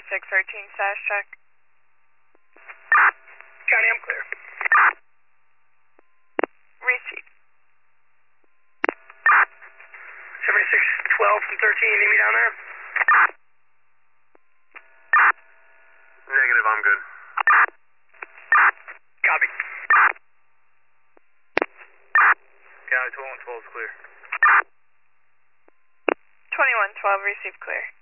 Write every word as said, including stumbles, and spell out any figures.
six thirteen status check. County, I'm clear. Receive. seventy-six twelve from thirteen, you need me down there? Negative, I'm good. Copy. County twelve one twelve is clear. twenty-one twelve, receive clear.